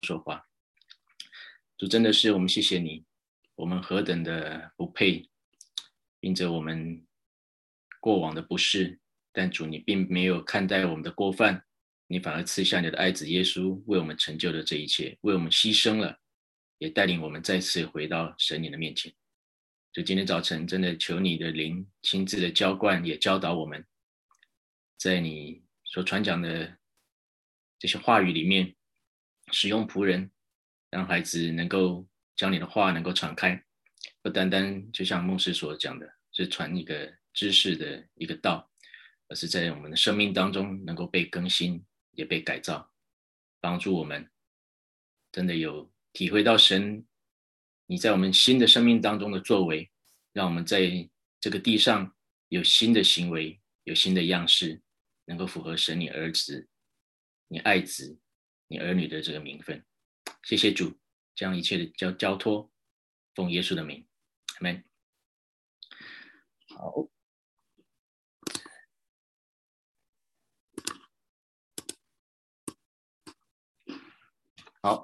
说话。主，真的是我们谢谢你，我们何等的不配，因着我们过往的不是，但主你并没有看待我们的过犯，你反而赐下你的爱子耶稣，为我们成就了这一切，为我们牺牲了，也带领我们再次回到神你的面前。就今天早晨，真的求你的灵亲自的浇灌，也教导我们，在你所传讲的这些话语里面，使用仆人，让孩子能够将你的话能够敞开，不单单就像牧师所讲的，是传一个知识的一个道，而是在我们的生命当中能够被更新，也被改造，帮助我们真的有体会到神你在我们新的生命当中的作为，让我们在这个地上有新的行为，有新的样式，能够符合神你儿子、你爱子、你儿女的这个名分。谢谢主，将一切的交托，奉耶稣的名，阿们。好，好，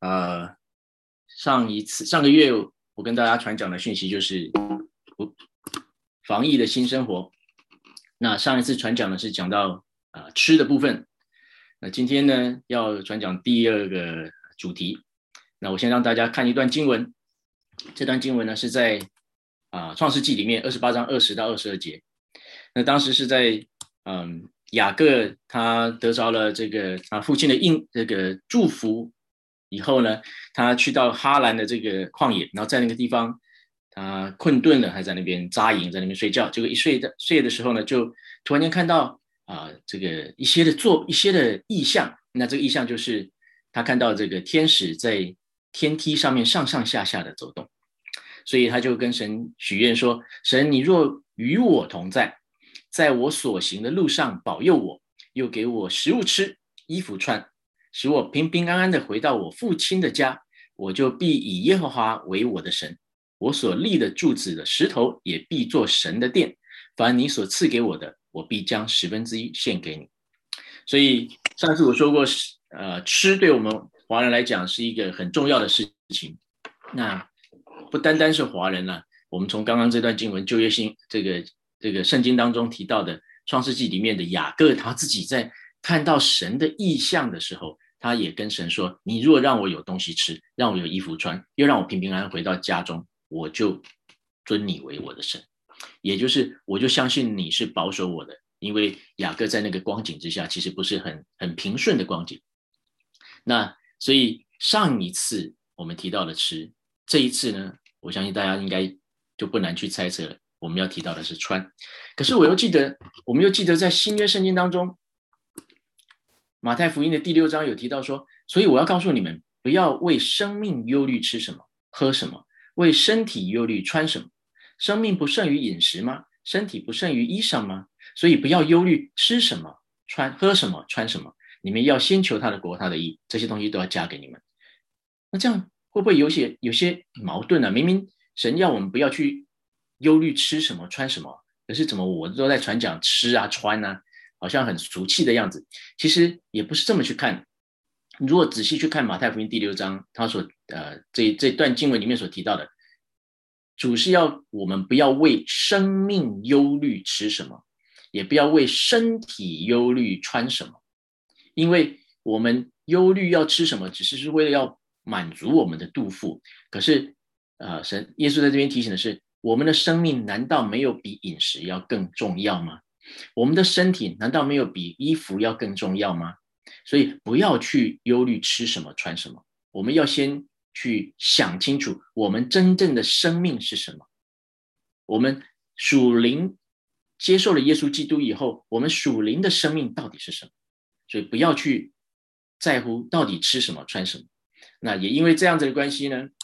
上个月我跟大家传讲的讯息就是防疫的新生活。那上一次传讲的是讲到吃的部分，那今天呢要传讲第二个主题。那我先让大家看一段经文，这段经文呢是在创世纪里面28章20到22节。那当时是在雅各他得着了这个他父亲的这个祝福以后呢，他去到哈兰的这个旷野，然后在那个地方他困顿了，还在那边扎营，在那边睡觉。结果一睡的时候呢，就突然间看到这个一些的异象。那这个异象就是他看到这个天使在天梯上面上上下下的走动，所以他就跟神许愿说：神，你若与我同在，在我所行的路上保佑我，又给我食物吃，衣服穿，使我平平安安的回到我父亲的家，我就必以耶和华为我的神，我所立的柱子的石头也必做神的殿，凡你所赐给我的，我必将1/10献给你。所以上次我说过，吃对我们华人来讲是一个很重要的事情。那不单单是华人啦，我们从刚刚这段经文旧约性这个圣经当中提到的创世纪里面的雅各，他自己在看到神的意象的时候，他也跟神说：你若让我有东西吃，让我有衣服穿，又让我平平安安回到家中，我就尊你为我的神。也就是我就相信你是保守我的，因为雅各在那个光景之下其实不是很平顺的光景。那所以上一次我们提到的吃，这一次呢，我相信大家应该就不难去猜测了，我们要提到的是穿。可是我们又记得在新约圣经当中，马太福音的第6章有提到说，所以我要告诉你们，不要为生命忧虑吃什么喝什么，为身体忧虑穿什么。生命不胜于饮食吗？身体不胜于衣裳吗？所以不要忧虑吃什么喝什么穿什么，你们要先求他的国他的义，这些东西都要加给你们。那这样会不会有些矛盾呢？明明神要我们不要去忧虑吃什么穿什么，可是怎么我都在传讲吃啊穿啊，好像很俗气的样子。其实也不是这么去看。如果仔细去看马太福音第6章，他所这段经文里面所提到的，主是要我们不要为生命忧虑吃什么，也不要为身体忧虑穿什么，因为我们忧虑要吃什么，只是为了要满足我们的肚腹。可是耶稣在这边提醒的是，我们的生命难道没有比饮食要更重要吗？我们的身体难道没有比衣服要更重要吗？所以不要去忧虑吃什么穿什么，我们要先去想清楚我们真正的生命是什么。我们属灵接受了耶稣基督以后，我们属灵的生命到底是什么？所以不要去在乎到底吃什么穿什么。那也因为这样子的关系呢，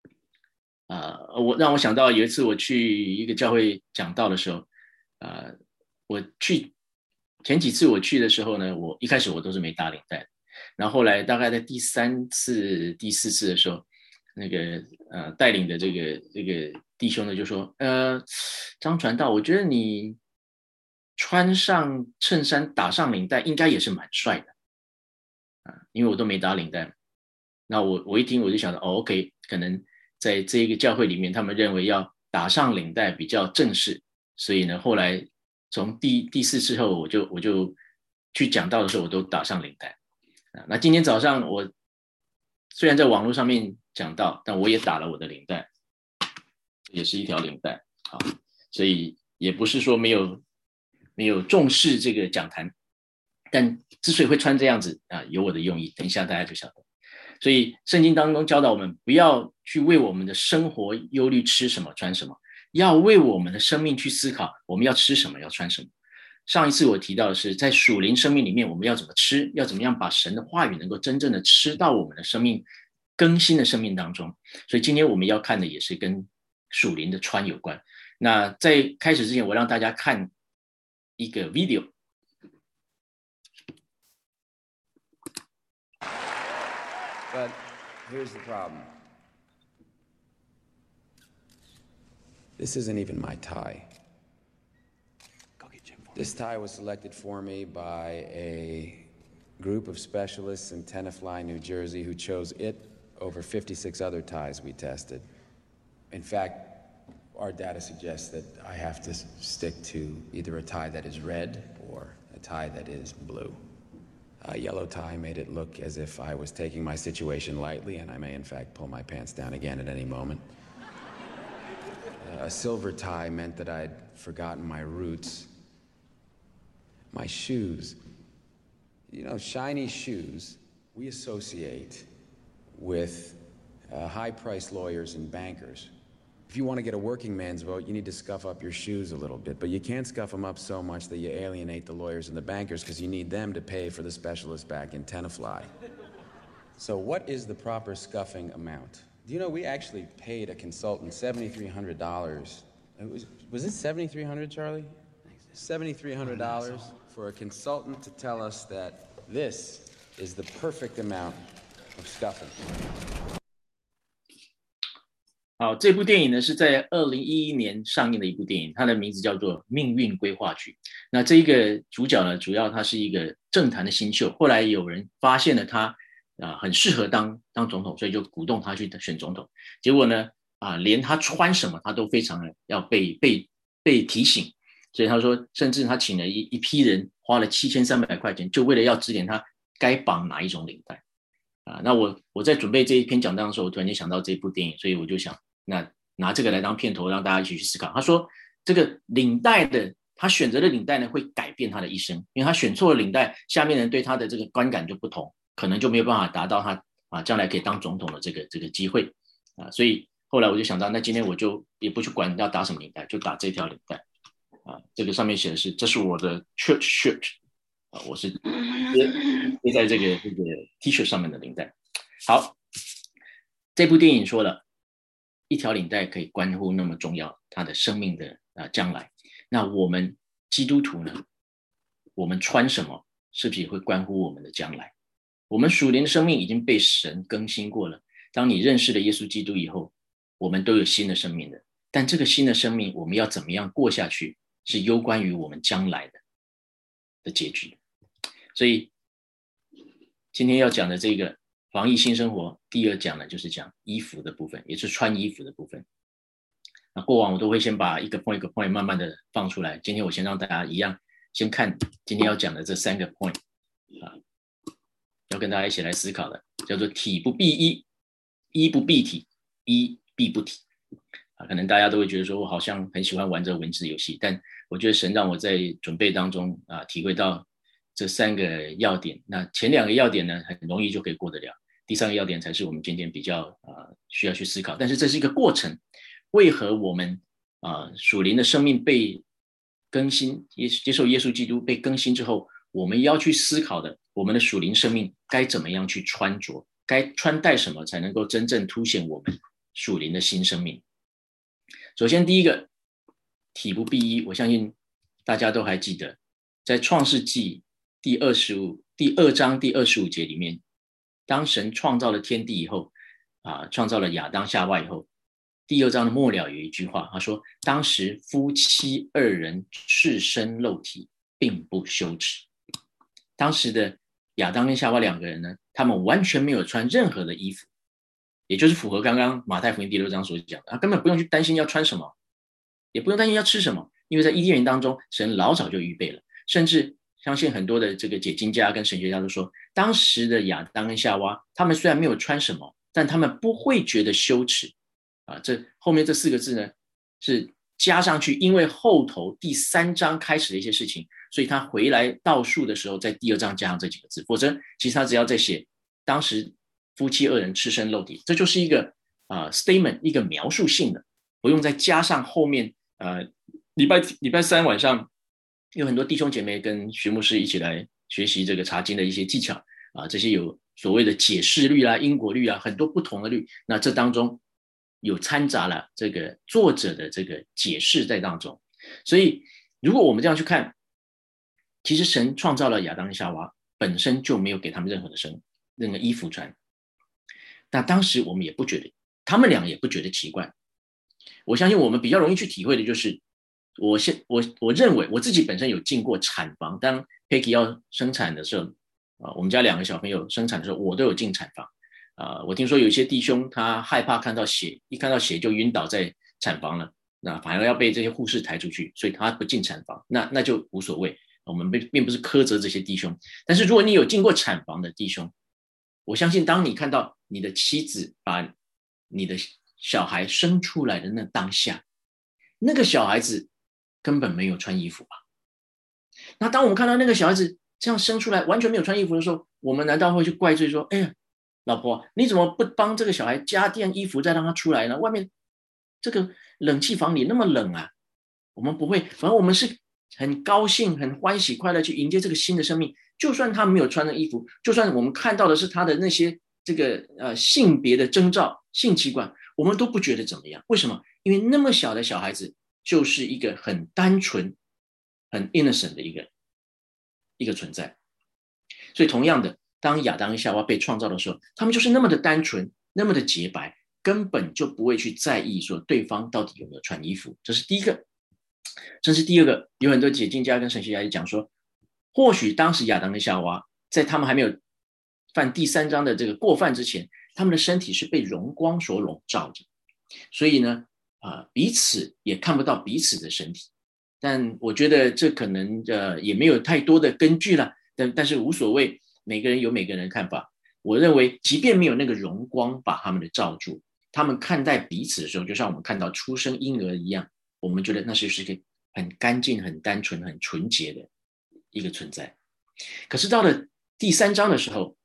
让我想到有一次我去一个教会讲道的时候，我去前几次我去的时候呢，我一开始我都是没打领带的，然后后来大概在第3次、第4次的时候，那个带领的这个弟兄呢就说，张传道，我觉得你穿上衬衫打上领带应该也是蛮帅的因为我都没打领带。 那我一听我就想到OK， 可能在这一个教会里面，他们认为要打上领带比较正式，所以呢，后来从第四次后，我就去讲道的时候，我都打上领带。那今天早上我虽然在网络上面讲道，但我也打了我的领带，也是一条领带。好，所以也不是说没有重视这个讲坛，但之所以会穿这样子有我的用意，等一下大家就晓得。所以圣经当中教导我们，不要去为我们的生活忧虑吃什么穿什么，要为我们的生命去思考，我们要吃什么，要穿什么。上一次我提到的是，在属灵生命里面，我们要怎么吃，要怎么样把神的话语能够真正的吃到我们的生命更新的生命当中。所以今天我们要看的也是跟属灵的穿有关。那在开始之前，我让大家看一个 video。 But here's the problem. This isn't even my tie. This tie was selected for me by a group of specialists in Tenafly, New Jersey, who chose it over 56 other ties we tested. In fact, our data suggests that I have to stick to either a tie that is red or a tie that is blue. A yellow tie made it look as if I was taking my situation lightly, and I may in fact pull my pants down again at any moment. A silver tie meant that I'd forgotten my roots. My shoes. You know, shiny shoes we associate with high-priced lawyers and bankers. If you want to get a working man's vote, you need to scuff up your shoes a little bit, but you can't scuff them up so much that you alienate the lawyers and the bankers, because you need them to pay for the specialists back in Tenafly. So what is the proper scuffing amount? Do you know we actually paid a consultant $7,300. Was it $7,300, Charlie? $7,300 for a consultant to tell us that this is the perfect amount of scuffing. 好，这部电影呢是在2011年上映的一部电影，它的名字叫做《命运规划局》。那这一个主角呢，主要他是一个政坛的新秀，后来有人发现了他很适合当总统，所以就鼓动他去选总统。结果呢连他穿什么他都非常的要被提醒，所以他说，甚至他请了一批人，花了7300块钱，就为了要指点他该绑哪一种领带。那我在准备这一篇讲章的时候，我突然间想到这部电影，所以我就想，那拿这个来当片头，让大家一起去思考。他说，这个领带的，他选择的领带呢，会改变他的一生，因为他选错了领带，下面人对他的这个观感就不同，可能就没有办法达到他将来可以当总统的这个机会所以后来我就想到，那今天我就也不去管要打什么领带，就打这条领带这个上面写的是，这是我的 church shirt。我是贴在这个 T 恤上面的领带。好，这部电影说了，一条领带可以关乎那么重要他的生命的将来。那我们基督徒呢，我们穿什么是不是也会关乎我们的将来？我们属灵的生命已经被神更新过了。当你认识了耶稣基督以后，我们都有新的生命的。但这个新的生命，我们要怎么样过下去，是攸关于我们将来的结局。所以今天要讲的这个防疫新生活，第二讲呢就是讲衣服的部分，也是穿衣服的部分。那过往我都会先把一个 point 一个 point 慢慢的放出来，今天我先让大家一样先看今天要讲的这3个 point 要跟大家一起来思考的，叫做体不必衣，衣不蔽体，衣蔽不体可能大家都会觉得说我好像很喜欢玩这个文字游戏，但我觉得神让我在准备当中体会到这3个要点。那前2个要点呢，很容易就可以过得了，第3个要点才是我们今天比较需要去思考。但是这是一个过程，为何我们属灵的生命被更新，接受耶稣基督被更新之后，我们要去思考的，我们的属灵生命该怎么样去穿着，该穿戴什么才能够真正凸显我们属灵的新生命。首先第一个，体不必衣，我相信大家都还记得，在创世纪第2章第25节里面，当神创造了天地以后创造了亚当夏娃以后，第2章的末了有一句话，他说，当时夫妻2人赤身露体，并不羞耻。当时的亚当跟夏娃两个人呢，他们完全没有穿任何的衣服，也就是符合刚刚马太福音第6章所讲的，他根本不用去担心要穿什么，也不用担心要吃什么，因为在伊甸园当中，神老早就预备了。甚至相信很多的这个解经家跟神学家都说，当时的亚当跟夏娃，他们虽然没有穿什么，但他们不会觉得羞耻啊。这后面这4个字呢，是加上去，因为后头第3章开始的一些事情，所以他回来倒数的时候，在第2章加上这几个字，否则其实他只要在写当时夫妻2人赤身露体，这就是一个statement， 一个描述性的，不用再加上后面礼拜3晚上有很多弟兄姐妹跟徐牧师一起来学习这个查经的一些技巧这些有所谓的解释律啦、因果律啊，很多不同的律，那这当中有掺杂了这个作者的这个解释在当中。所以如果我们这样去看，其实神创造了亚当和夏娃，本身就没有给他们任何的衣服穿。那当时我们也不觉得，他们俩也不觉得奇怪。我相信我们比较容易去体会的就是，我认为我自己本身有进过产房，当 Peggy 要生产的时候我们家2个小朋友生产的时候，我都有进产房我听说有些弟兄他害怕看到血，一看到血就晕倒在产房了，那反而要被这些护士抬出去，所以他不进产房，那就无所谓，我们并不是苛责这些弟兄。但是如果你有进过产房的弟兄，我相信当你看到你的妻子把你的小孩生出来的那当下，那个小孩子根本没有穿衣服吧？那当我们看到那个小孩子这样生出来完全没有穿衣服的时候，我们难道会去怪罪说，哎呀，老婆你怎么不帮这个小孩加件衣服再让他出来呢？外面这个冷气房里那么冷啊。我们不会，反正我们是很高兴很欢喜快乐去迎接这个新的生命，就算他没有穿的衣服，就算我们看到的是他的那些这个性别的征兆性器官，我们都不觉得怎么样。为什么？因为那么小的小孩子就是一个很单纯很 innocent 的一个存在。所以同样的，当亚当和夏娃被创造的时候，他们就是那么的单纯那么的洁白，根本就不会去在意说对方到底有没有穿衣服。这是第一个。这是第二个，有很多解经家跟神学家也讲说，或许当时亚当跟夏娃在他们还没有犯第3章的这个过犯之前，他们的身体是被荣光所笼罩着，所以呢彼此也看不到彼此的身体。但我觉得这可能也没有太多的根据了，但是无所谓，每个人有每个人的看法。我认为即便没有那个荣光把他们的罩住，他们看待彼此的时候，就像我们看到出生婴儿一样，我们觉得那是一个很干净很单纯很纯洁的一个存在。可是到了第3章的时候，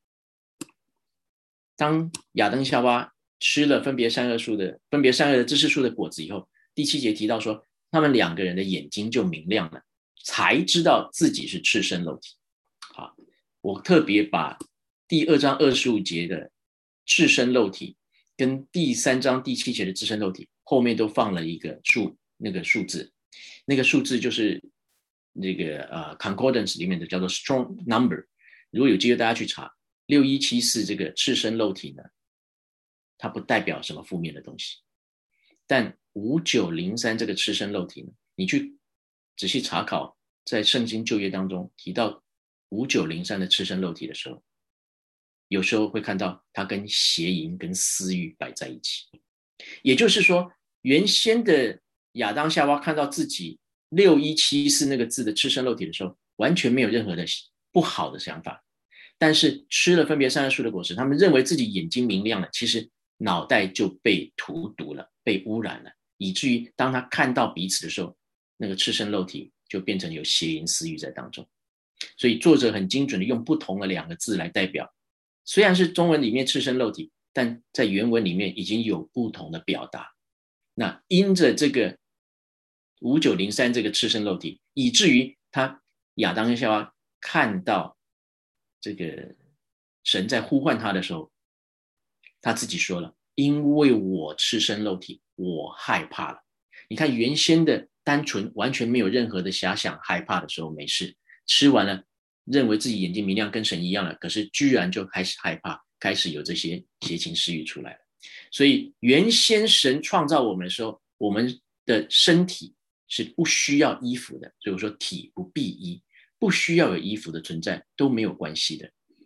当亚当夏娃吃了分别善恶的知识树的果子以后，第7节提到说他们2个人的眼睛就明亮了，才知道自己是赤身露体。好，我特别把第2章25节的赤身露体跟第3章第7节的赤身露体后面都放了一个那个数字，那个数字就是那个concordance 里面的叫做 strong number。 如果有机会大家去查6174这个赤身露体呢，它不代表什么负面的东西，但5903这个赤身露体呢，你去仔细查考在圣经旧约当中提到5903的赤身露体的时候，有时候会看到它跟邪淫跟私欲摆在一起。也就是说，原先的亚当夏娃看到自己6174那个字的赤身露体的时候，完全没有任何的不好的想法，但是吃了分别善恶树的果实，他们认为自己眼睛明亮了，其实脑袋就被荼毒了，被污染了，以至于当他看到彼此的时候，那个赤身露体就变成有邪淫私欲在当中。所以作者很精准的用不同的2个字来代表，虽然是中文里面赤身露体，但在原文里面已经有不同的表达。那因着这个5903这个赤身露体，以至于他亚当跟夏娃看到这个神在呼唤他的时候，他自己说了，因为我赤身露体，我害怕了。你看原先的单纯完全没有任何的遐想害怕的时候没事，吃完了认为自己眼睛明亮跟神一样了，可是居然就开始害怕，开始有这些邪情私欲出来了。所以原先神创造我们的时候，我们的身体是不需要衣服的，所以我说体不必衣，不需要有衣服的存在都没有关系的。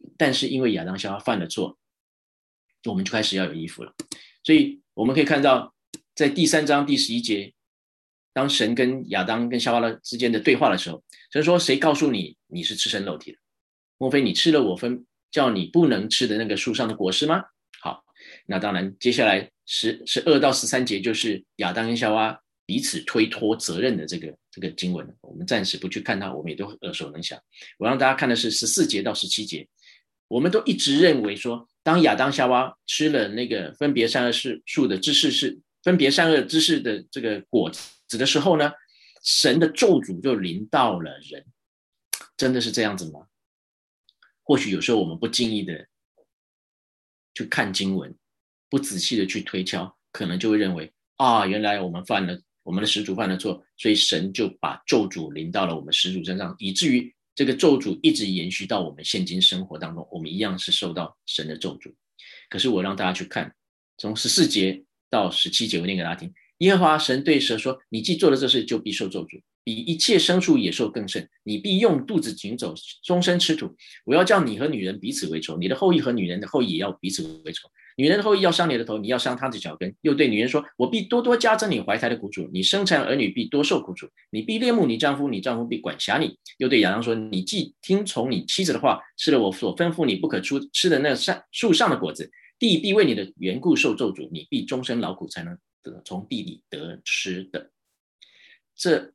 但是因为亚当夏娃犯了错，我们就开始要有衣服了。所以我们可以看到在第3章第11节，当神跟亚当跟夏娃之间的对话的时候，神说，谁告诉你你是赤身露体的？莫非你吃了我叫你不能吃的那个树上的果实吗？好，那当然接下来12到13节就是亚当跟夏娃彼此推脱责任的这个经文，我们暂时不去看它，我们也都耳熟能详。我让大家看的是14节到17节，我们都一直认为说，当亚当夏娃吃了那个分别善恶树的分别善恶知识的这个果子的时候呢，神的咒诅就临到了人。真的是这样子吗？或许有时候我们不经意的去看经文，不仔细的去推敲，可能就会认为原来我们的始祖犯了错，所以神就把咒诅临到了我们始祖身上，以至于这个咒诅一直延续到我们现今生活当中，我们一样是受到神的咒诅。可是我让大家去看，从14节到17节，我念给大家听。耶和华神对蛇说，你既做了这事，就必受咒诅，比一切牲畜野兽更甚，你必用肚子行走，终身吃土。我要叫你和女人彼此为仇，你的后裔和女人的后裔也要彼此为仇。女人的后裔要伤你的头，你要伤她的脚跟。又对女人说，我必多多加增你怀胎的苦楚，你生产儿女必多受苦楚，你必恋慕你丈夫，你丈夫必管辖你。又对亚当说，你既听从你妻子的话，吃了我所吩咐你不可吃的那树上的果子，地必为你的缘故受咒诅，你必终身劳苦才能从地里得吃的。这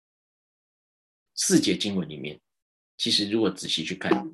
4节经文里面，其实如果仔细去看，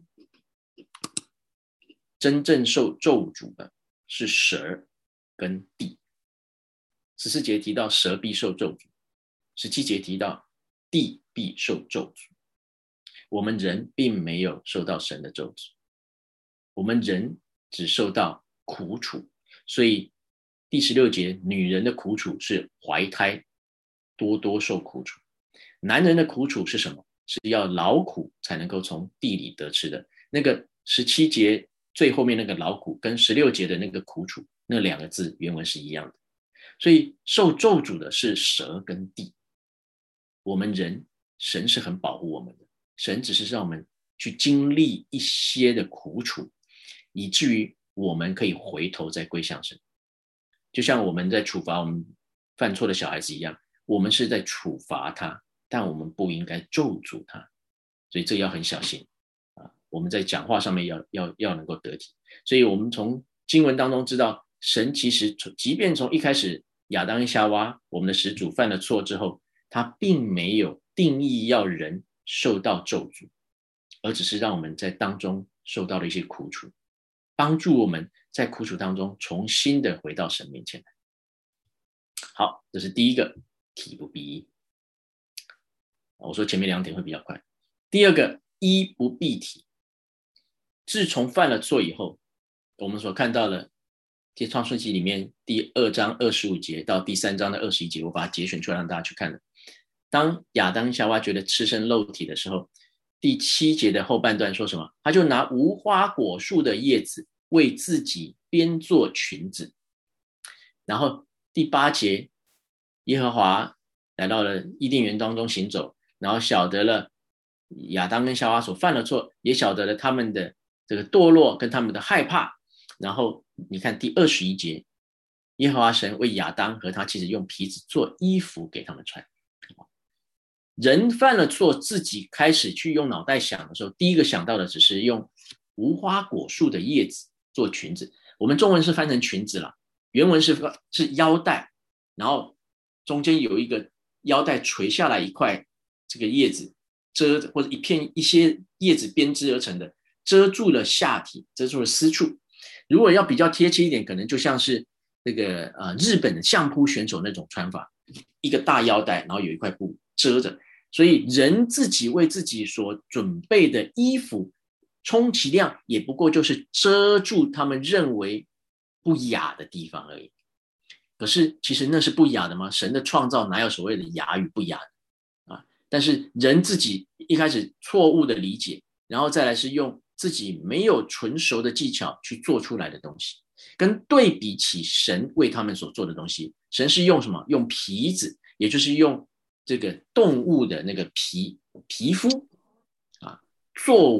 真正受咒诅的是蛇跟地。14节提到蛇必受咒诅，17节提到地必受咒诅。我们人并没有受到神的咒诅，我们人只受到苦楚。所以第16节，女人的苦楚是怀胎，多多受苦楚。男人的苦楚是什么？是要劳苦才能够从地里得吃的。那个17节最后面那个劳苦跟16节的那个苦楚，那2个字原文是一样的。所以受咒诅的是蛇跟地。我们人，神是很保护我们的，神只是让我们去经历一些的苦楚，以至于我们可以回头再归向神。就像我们在处罚我们犯错的小孩子一样，我们是在处罚他，但我们不应该咒诅他。所以这要很小心我们在讲话上面要能够得体。所以我们从经文当中知道，神其实即便从一开始亚当跟夏娃我们的始祖犯了错之后，他并没有定义要人受到咒诅，而只是让我们在当中受到了一些苦楚，帮助我们在苦楚当中重新的回到神面前来。好，这是第一个，体不必一。我说前面2点会比较快。第二个，一不必体。自从犯了错以后，我们所看到的创世纪里面第2章25节到第3章的21节，我把它节选出来让大家去看的。当亚当夏娃觉得赤身露体的时候，第7节的后半段说什么？他就拿无花果树的叶子为自己编做裙子。然后第8节，耶和华来到了伊甸园当中行走，然后晓得了亚当跟夏娃所犯的错，也晓得了他们的这个堕落跟他们的害怕。然后你看第21节，耶和华神为亚当和他妻子用皮子做衣服给他们穿。人犯了错，自己开始去用脑袋想的时候，第一个想到的只是用无花果树的叶子做裙子。我们中文是翻成裙子了，原文是腰带，然后中间有一个腰带垂下来一块这个叶子或者一些叶子编织而成的，遮住了下体，遮住了私处。如果要比较贴切一点，可能就像是那个日本的相扑选手那种穿法，一个大腰带，然后有一块布遮着。所以人自己为自己所准备的衣服，充其量也不过就是遮住他们认为不雅的地方而已。可是其实那是不雅的吗？神的创造哪有所谓的雅与不雅的但是人自己一开始错误的理解，然后再来是用自己没有纯熟的技巧去做出来的东西，跟对比起神为他们所做的东西，神是用什么？用皮子，也就是用这个动物的那个皮肤作为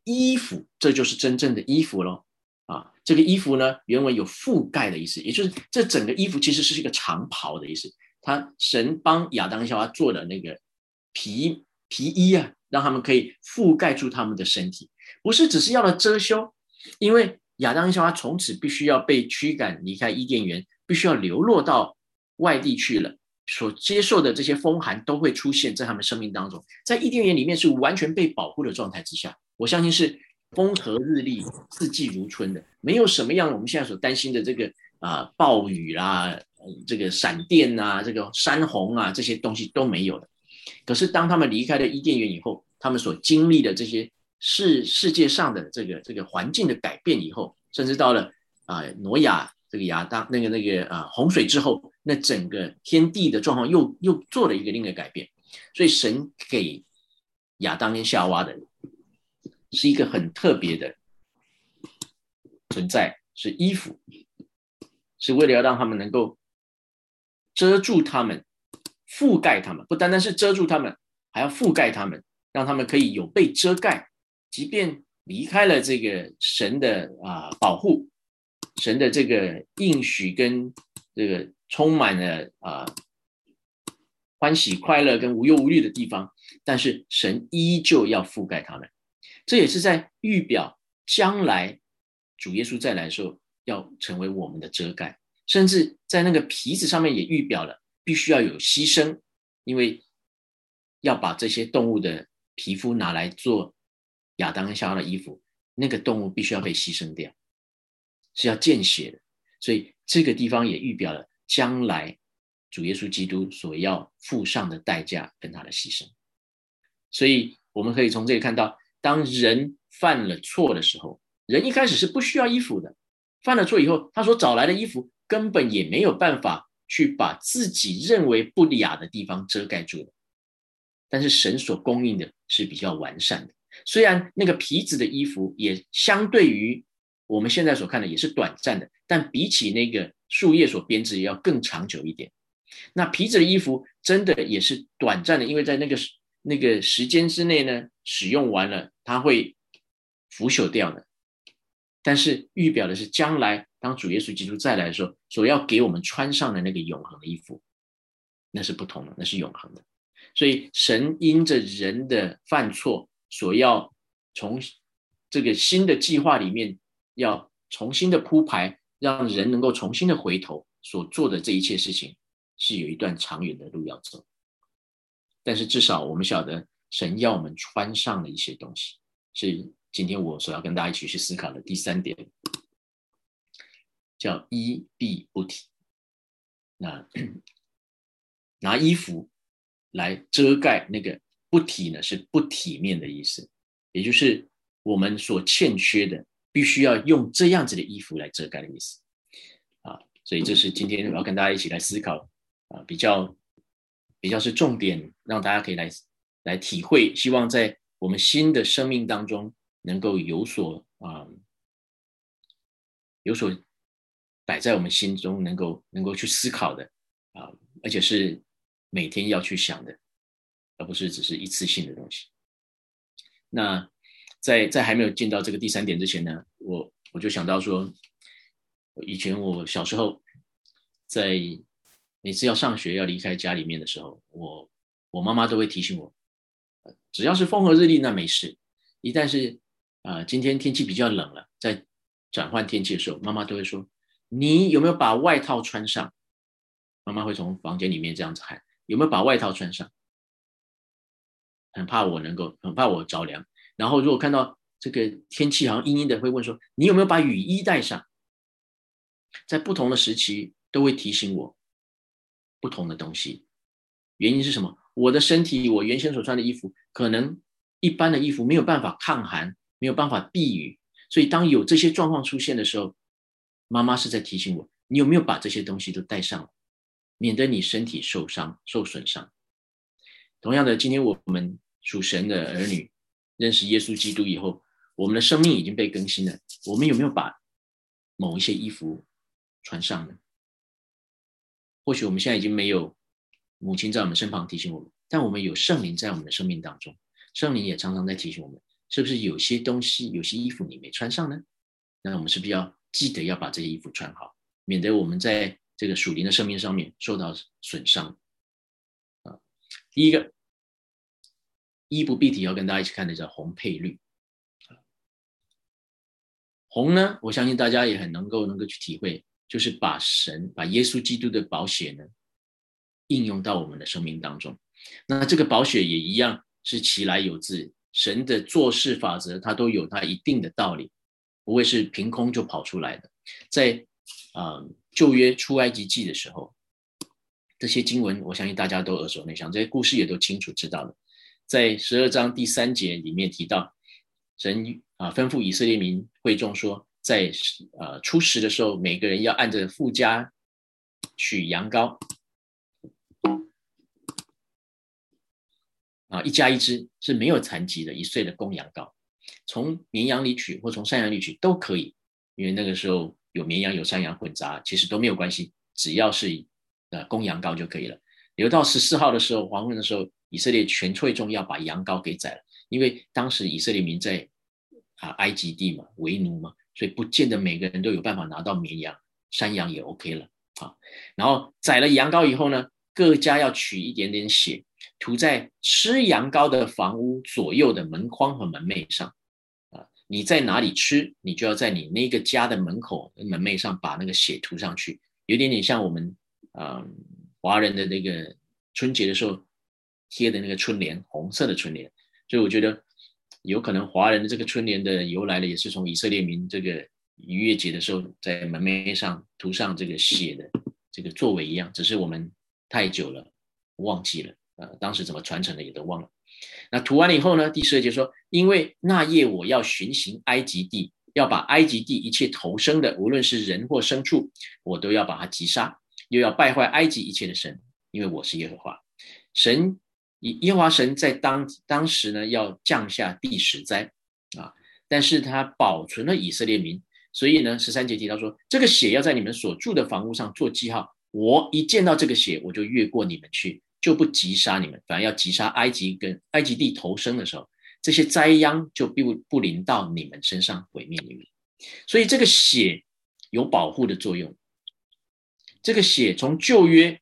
衣服，这就是真正的衣服咯。这个衣服呢，原文有覆盖的意思，也就是这整个衣服其实是一个长袍的意思。神帮亚当夏娃做的那个皮衣啊，让他们可以覆盖住他们的身体，不是只是要了遮羞，因为亚当夏娃从此必须要被驱赶离开伊甸园，必须要流落到外地去了，所接受的这些风寒都会出现在他们生命当中。在伊甸园里面是完全被保护的状态之下，我相信是风和日丽，四季如春的，没有什么样我们现在所担心的这个暴雨啦、这个闪电啊、这个山洪啊，这些东西都没有的。可是当他们离开了伊甸园以后，他们所经历的这些世界上的这个环境的改变以后，甚至到了挪亚这个亚当那个洪水之后，那整个天地的状况又做了一个另一个改变。所以神给亚当跟夏娃的是一个很特别的存在，是衣服，是为了要让他们能够遮住他们，覆盖他们，不单单是遮住他们，还要覆盖他们，让他们可以有被遮盖，即便离开了这个神的保护，神的这个应许跟这个充满了欢喜快乐跟无忧无虑的地方，但是神依旧要覆盖他们。这也是在预表将来主耶稣再来的时候要成为我们的遮盖，甚至在那个皮子上面也预表了必须要有牺牲，因为要把这些动物的皮肤拿来做亚当跟夏娃的衣服，那个动物必须要被牺牲掉，是要见血的。所以这个地方也预表了将来主耶稣基督所要付上的代价跟他的牺牲。所以我们可以从这里看到，当人犯了错的时候，人一开始是不需要衣服的，犯了错以后，他所找来的衣服根本也没有办法去把自己认为不雅的地方遮盖住的。但是神所供应的是比较完善的，虽然那个皮子的衣服也相对于我们现在所看的也是短暂的，但比起那个树叶所编织也要更长久一点。那皮子的衣服真的也是短暂的，因为在那个时间之内呢，使用完了它会腐朽掉的。但是预表的是将来当主耶稣基督再来的时候，所要给我们穿上的那个永恒的衣服，那是不同的，那是永恒的。所以神因着人的犯错，所要从这个新的计划里面要重新的铺排，让人能够重新的回头，所做的这一切事情是有一段长远的路要走。但是至少我们晓得神要我们穿上的一些东西，是今天我所要跟大家一起去思考的第三点，叫衣蔽不体。那拿衣服来遮盖那个不体呢，是不体面的意思，也就是我们所欠缺的必须要用这样子的衣服来遮盖的意思所以这是今天我要跟大家一起来思考比较是重点，让大家可以来体会，希望在我们新的生命当中能够有所摆在我们心中，能够去思考的而且是每天要去想的，而不是只是一次性的东西。那在还没有进到这个第三点之前呢，我就想到说，以前我小时候在每次要上学要离开家里面的时候，我妈妈都会提醒我，只要是风和日丽那没事，一旦是今天天气比较冷了，在转换天气的时候，妈妈都会说，你有没有把外套穿上？妈妈会从房间里面这样子喊，有没有把外套穿上？很怕我着凉。然后如果看到这个天气好像阴阴的，会问说，你有没有把雨衣带上？在不同的时期都会提醒我不同的东西。原因是什么？我的身体，我原先所穿的衣服，可能一般的衣服没有办法抗寒，没有办法避雨，所以当有这些状况出现的时候，妈妈是在提醒我，你有没有把这些东西都带上，免得你身体受损伤。同样的，今天我们属神的儿女，认识耶稣基督以后，我们的生命已经被更新了，我们有没有把某一些衣服穿上呢？或许我们现在已经没有母亲在我们身旁提醒我们，但我们有圣灵在我们的生命当中，圣灵也常常在提醒我们， 是不是有些东西有些衣服你没穿上呢？那我们是不是要记得要把这些衣服穿好，免得我们在这个属灵的生命上面受到损伤。第一个衣不蔽体要跟大家一起看的叫红配绿。红呢，我相信大家也很能够去体会，就是把耶稣基督的宝血呢应用到我们的生命当中。那这个宝血也一样是其来有自，神的做事法则它都有它一定的道理，不会是凭空就跑出来的。在旧约出埃及记的时候，这些经文我相信大家都耳熟能详，这些故事也都清楚知道了。在12章第3节里面提到，神吩咐以色列民会众说，在初10的时候，每个人要按着父家取羊羔，一家一只，是没有残疾的1岁的公羊羔，从绵羊里取或从山羊里取都可以，因为那个时候有绵羊有山羊混杂，其实都没有关系，只要是公羊羔就可以了。留到14号的时候，黄昏的时候，以色列全会众要把羊羔给宰了，因为当时以色列民在埃及地嘛，为奴嘛，所以不见得每个人都有办法拿到绵羊，山羊也 OK 了。然后宰了羊羔以后呢，各家要取一点点血，涂在吃羊羔的房屋左右的门框和门楣上。你在哪里吃，你就要在你那个家的门口门楣上把那个血涂上去，有点点像我们华人的那个春节的时候贴的那个春联，红色的春联。所以我觉得有可能华人的这个春联的由来呢，也是从以色列民这个逾越节的时候在门楣上涂上这个血的这个作为一样，只是我们太久了忘记了，当时怎么传承的也都忘了。那涂完了以后呢，第12节说，因为那夜我要巡行埃及地，要把埃及地一切头生的，无论是人或牲畜，我都要把它击杀，又要败坏埃及一切的神，因为我是耶和华神。耶和华神在当时呢，要降下第10灾但是他保存了以色列民，所以呢13节提到说，这个血要在你们所住的房屋上做记号，我一见到这个血，我就越过你们去，就不击杀你们，反而要击杀埃及地头生的时候，这些灾殃就不临到你们身上，毁灭你们。所以这个血有保护的作用。这个血从旧约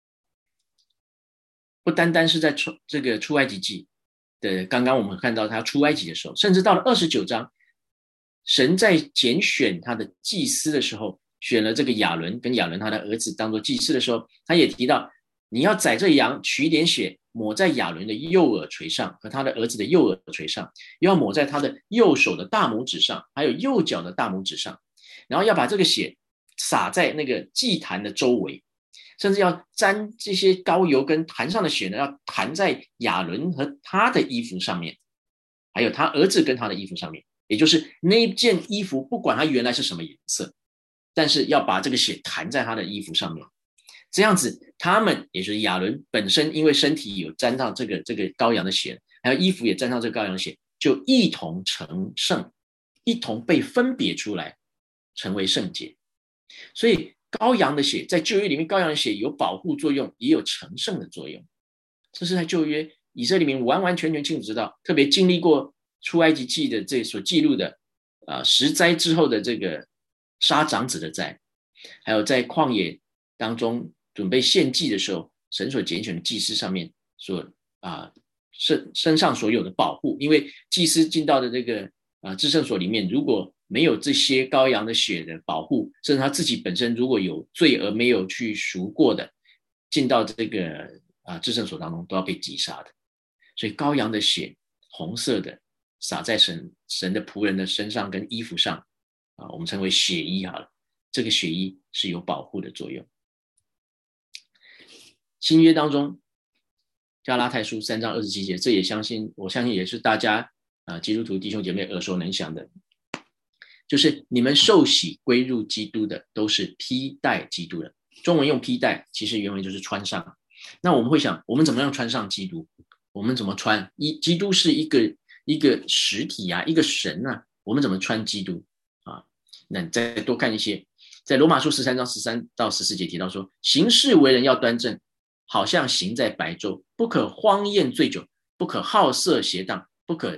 不单单是在这个出埃及记的，刚刚我们看到他出埃及的时候，甚至到了29章，神在拣选他的祭司的时候，选了这个亚伦跟亚伦他的儿子当做祭司的时候，他也提到，你要宰这羊，取一点血抹在亚伦的右耳垂上和他的儿子的右耳垂上，又要抹在他的右手的大拇指上，还有右脚的大拇指上，然后要把这个血洒在那个祭坛的周围，甚至要沾这些膏油跟坛上的血呢，要弹在亚伦和他的衣服上面，还有他儿子跟他的衣服上面，也就是那件衣服不管它原来是什么颜色，但是要把这个血弹在他的衣服上面。这样子他们也就是亚伦本身因为身体有沾到这个羔羊的血，还有衣服也沾到这个羔羊的血，就一同成圣，一同被分别出来成为圣洁。所以羔羊的血在旧约里面，羔羊的血有保护作用，也有成圣的作用。这是在旧约以色列民完完全全清楚知道，特别经历过出埃及记的这所记录的10灾之后的这个杀长子的灾，还有在旷野当中准备献祭的时候，神所拣选的祭司上面所身上所有的保护。因为祭司进到的这个至圣所里面，如果没有这些羔羊的血的保护，甚至他自己本身如果有罪而没有去赎过的，进到这个至圣所当中都要被击杀的。所以羔羊的血红色的洒在神的仆人的身上跟衣服上我们称为血衣好了，这个血衣是有保护的作用。新约当中加拉太书3章27节，这也我相信也是大家基督徒弟兄姐妹耳熟能详的，就是你们受洗归入基督的都是披戴基督的。中文用披戴，其实原文就是穿上。那我们会想，我们怎么样穿上基督？我们怎么穿？基督是一个实体一个神我们怎么穿基督那你再多看一些，在罗马书13章13到14节提到说，行事为人要端正，好像行在白昼，不可荒宴醉酒，不可好色邪荡，不可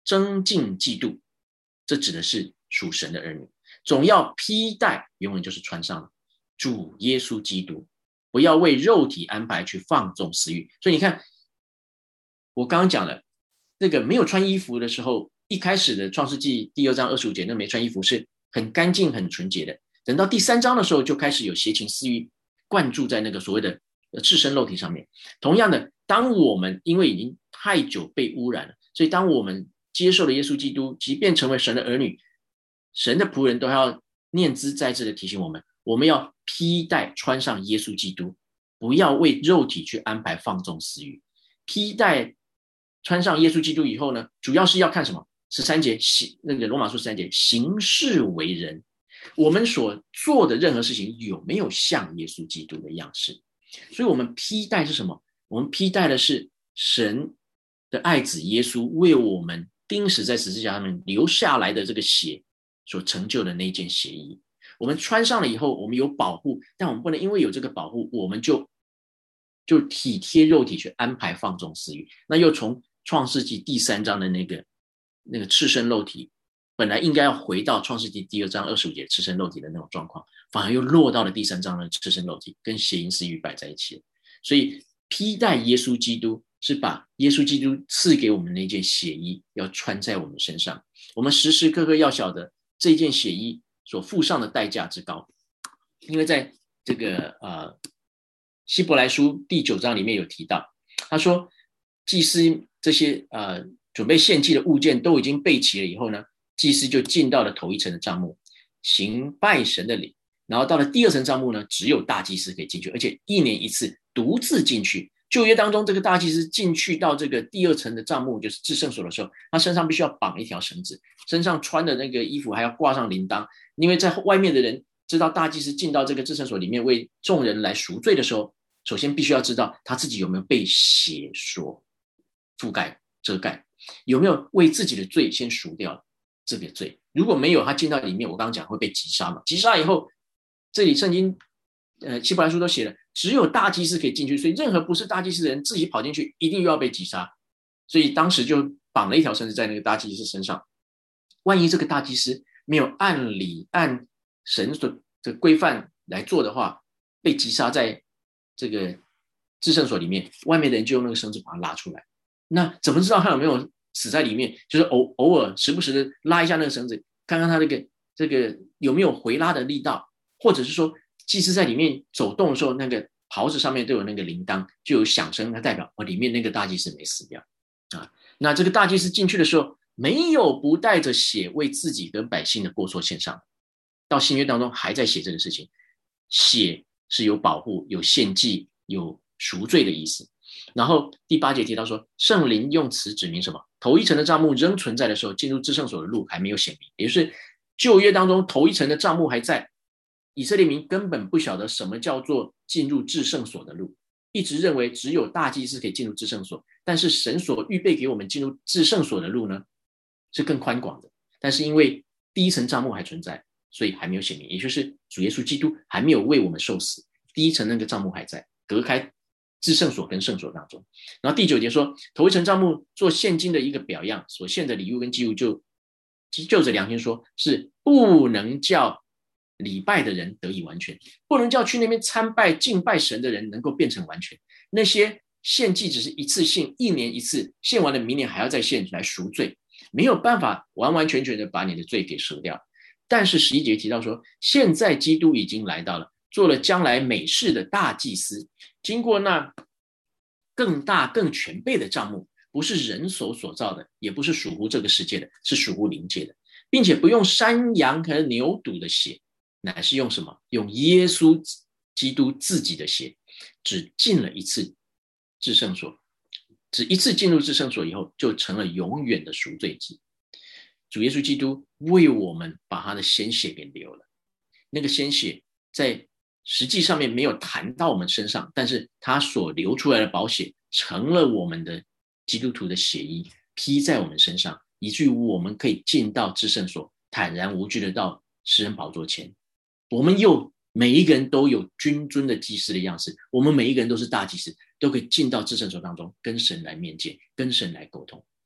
争竞嫉妒，这指的是属神的儿女，总要披戴，原文就是穿上了主耶稣基督，不要为肉体安排去放纵私欲。所以你看，我刚刚讲了，那个没有穿衣服的时候，一开始的创世纪2章25节，那没穿衣服是很干净很纯洁的，等到第3章的时候就开始有邪情私欲灌注在那个所谓的赤身肉体上面。同样的，当我们因为已经太久被污染了，所以当我们接受了耶稣基督，即便成为神的儿女，神的仆人都要念兹在兹的提醒我们，我们要披戴穿上耶稣基督，不要为肉体去安排放纵私欲。披戴穿上耶稣基督以后呢，主要是要看什么？13节，那个罗马书13节，行事为人，我们所做的任何事情有没有像耶稣基督的样式？所以我们披戴是什么？我们披戴的是神的爱子耶稣为我们钉死在十字架上面留下来的这个血所成就的那件血衣。我们穿上了以后，我们有保护，但我们不能因为有这个保护，我们就体贴肉体去安排放纵私欲。那又从创世纪第3章的那个赤身肉体，本来应该要回到创世纪2章25节赤身肉体的那种状况，反而又落到了第3章的赤身肉体，跟邪淫私欲摆在一起了。所以披戴耶稣基督是把耶稣基督赐给我们那件血衣要穿在我们身上，我们时时刻刻要晓得这件血衣所付上的代价之高。因为在这个希伯来书第9章里面有提到，他说祭司这些准备献祭的物件都已经备齐了以后呢，祭司就进到了头一层的帐幕，行拜神的礼。然后到了第2层帐幕呢，只有大祭司可以进去，而且1年1次独自进去。旧约当中，这个大祭司进去到这个第2层的帐幕，就是至圣所的时候，他身上必须要绑一条绳子，身上穿的那个衣服还要挂上铃铛，因为在外面的人知道大祭司进到这个至圣所里面为众人来赎罪的时候，首先必须要知道他自己有没有被血所覆盖遮盖，有没有为自己的罪先赎掉这个罪。如果没有，他进到里面，我刚刚讲会被击杀嘛，击杀以后，这里圣经希伯来书都写了，只有大祭司可以进去，所以任何不是大祭司的人自己跑进去，一定又要被击杀。所以当时就绑了一条绳子在那个大祭司身上，万一这个大祭司没有按理按神的规范来做的话，被击杀在这个至圣所里面，外面的人就用那个绳子把他拉出来。那怎么知道他有没有死在里面？就是偶尔时不时的拉一下那个绳子，看看他这个有没有回拉的力道，或者是说祭司在里面走动的时候，那个袍子上面都有那个铃铛，就有响声，那代表里面那个大祭司没死掉啊。那这个大祭司进去的时候，没有不带着血为自己跟百姓的过错献上。到新约当中还在写这个事情，血是有保护、有献祭、有赎罪的意思。然后第8节提到说，圣灵用词指明什么？头一层的帐幕仍存在的时候，进入至圣所的路还没有显明，也就是旧约当中头一层的帐幕还在，以色列民根本不晓得什么叫做进入至圣所的路，一直认为只有大祭司可以进入至圣所，但是神所预备给我们进入至圣所的路呢，是更宽广的。但是因为第一层帐幕还存在，所以还没有显明，也就是主耶稣基督还没有为我们受死，第一层那个帐幕还在，隔开至圣所跟圣所当中。然后第9节说，头一层帐幕做现今的一个表样，所献的礼物跟祭物就着良心说，是不能叫礼拜的人得以完全，不能叫去那边参拜敬拜神的人能够变成完全。那些献祭只是一次性，1年1次，献完了明年还要再献来赎罪，没有办法完完全全的把你的罪给赎掉。但是11节提到说，现在基督已经来到了，做了将来美事的大祭司，经过那更大更全备的帐幕，不是人手所造的，也不是属乎这个世界的，是属乎灵界的，并且不用山羊和牛犊的血，乃是用什么？用耶稣基督自己的血，只进了一次至圣所，只一次进入至圣所以后，就成了永远的赎罪祭。主耶稣基督为我们把他的鲜血给流了，那个鲜血在实际上面没有弹到我们身上，但是他所流出来的宝血成了我们的基督徒的血衣，披在我们身上，以至于我们可以进到至圣所，坦然无惧的到施恩宝座前。我们又每一个人都有君尊的祭司的样式，我们每一个人都是大祭司，都可以进到至圣所当中，跟神来面见，跟神来沟通。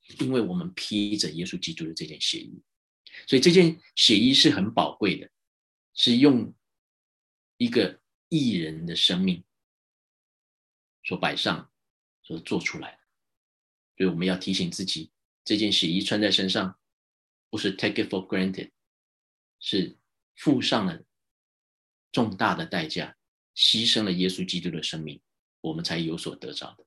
因为我们披着耶稣基督的这件血衣，所以这件血衣是很宝贵的，是用一个义人的生命所摆上、所做出来的。所以我们要提醒自己，这件血衣穿在身上，不是 take it for granted， 是付上了重大的代价，牺牲了耶稣基督的生命，我们才有所得着的。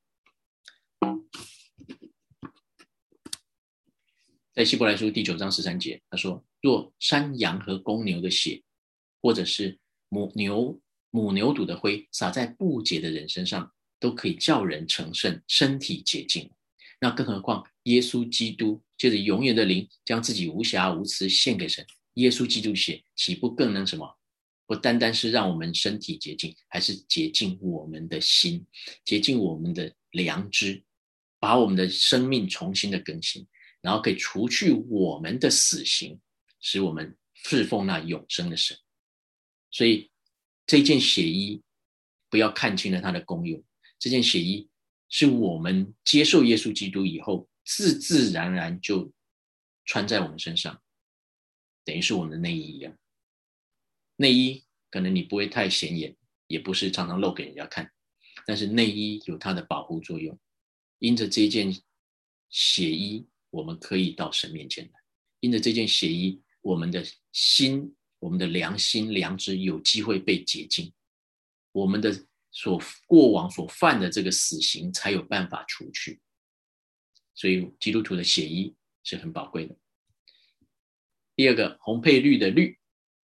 在希伯来书第9章13节，他说：若山羊和公牛的血，或者是母牛犊的灰洒在不洁的人身上，都可以叫人成圣，身体洁净。那更何况耶稣基督借着永远的灵，将自己无瑕无疵献给神，耶稣基督的血岂不更能什么？不单单是让我们身体洁净，还是洁净我们的心，洁净我们的良知，把我们的生命重新的更新，然后可以除去我们的死刑，使我们侍奉那永生的神。所以这件血衣不要看清了它的功用，这件血衣是我们接受耶稣基督以后自自然然就穿在我们身上，等于是我们的内衣一样。内衣可能你不会太显眼，也不是常常露给人家看，但是内衣有它的保护作用。因着这件血衣，我们可以到神面前来。因着这件血衣，我们的心、我们的良心、良知有机会被洁净，我们的过往所犯的这个死刑才有办法除去。所以基督徒的血衣是很宝贵的。第二个，红配绿的绿，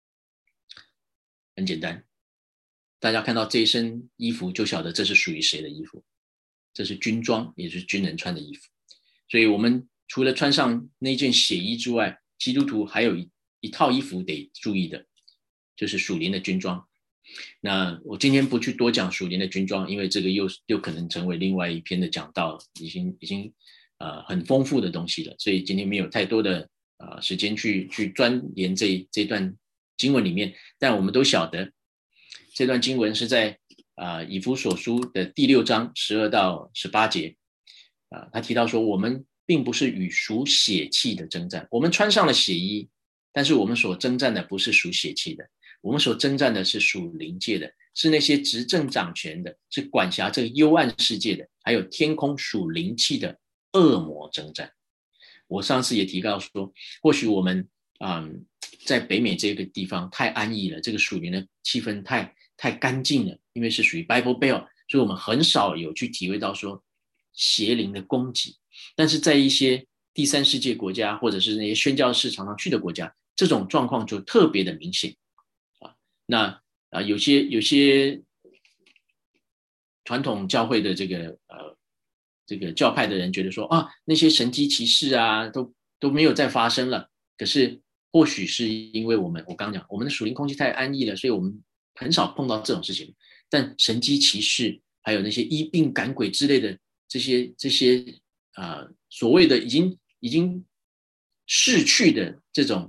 很简单，大家看到这一身衣服就晓得这是属于谁的衣服，这是军装，也就是军人穿的衣服。所以我们除了穿上那件血衣之外，基督徒还有一套衣服得注意的，就是属灵的军装。那我今天不去多讲属灵的军装，因为这个又可能成为另外一篇的讲道，已经很丰富的东西了，所以今天没有太多的时间去钻研这段经文里面。但我们都晓得这段经文是在以弗所书的第6章12到18节，他提到说，我们并不是与属血气的征战，我们穿上了血衣，但是我们所征战的不是属血气的，我们所征战的是属灵界的，是那些执政掌权的，是管辖这个幽暗世界的，还有天空属灵气的恶魔征战。我上次也提到说，或许我们在北美这个地方太安逸了，这个属灵的气氛太干净了，因为是属于 Bible Belt， 所以我们很少有去体会到说邪灵的攻击。但是在一些第三世界国家，或者是那些宣教士常常去的国家，这种状况就特别的明显。那有些传统教会的这个教派的人觉得说那些神迹奇事都没有再发生了。可是或许是因为我刚刚讲我们的属灵空气太安逸了，所以我们很少碰到这种事情。但神迹奇事还有那些医病赶鬼之类的这些所谓的已经逝去的这种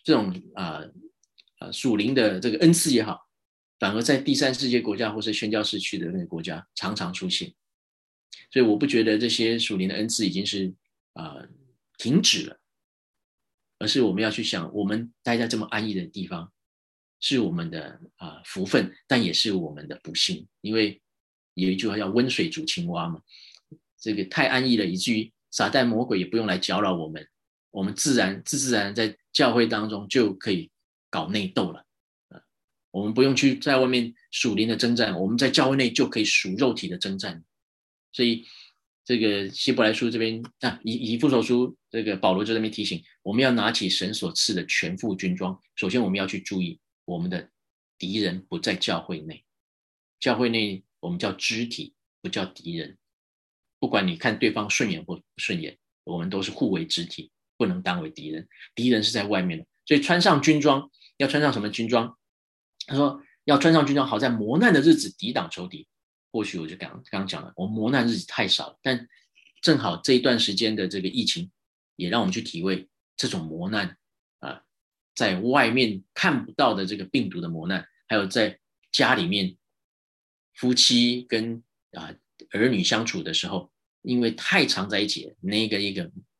属灵的这个恩赐也好，反而在第三世界国家或是宣教士去的那个国家常常出现。所以我不觉得这些属灵的恩赐已经是停止了，而是我们要去想，我们待在这么安逸的地方是我们的福分，但也是我们的不幸。因为有一句话叫温水煮青蛙嘛，这个太安逸了，以至于撒旦魔鬼也不用来搅扰我们，我们自然在教会当中就可以搞内斗了。我们不用去在外面属灵的征战，我们在教会内就可以属肉体的征战。所以这个希伯来书这边以弗所书这个保罗就在那边提醒，我们要拿起神所赐的全副军装。首先我们要去注意，我们的敌人不在教会内，教会内我们叫肢体，不叫敌人。不管你看对方顺眼或不顺眼，我们都是互为肢体，不能当为敌人。敌人是在外面的。所以穿上军装，要穿上什么军装？他说要穿上军装，好在磨难的日子抵挡仇敌。或许我就刚刚讲了，我们磨难日子太少了，但正好这一段时间的这个疫情也让我们去体会这种磨难在外面看不到的这个病毒的磨难，还有在家里面夫妻跟儿女相处的时候，因为太常在一起了，那个一个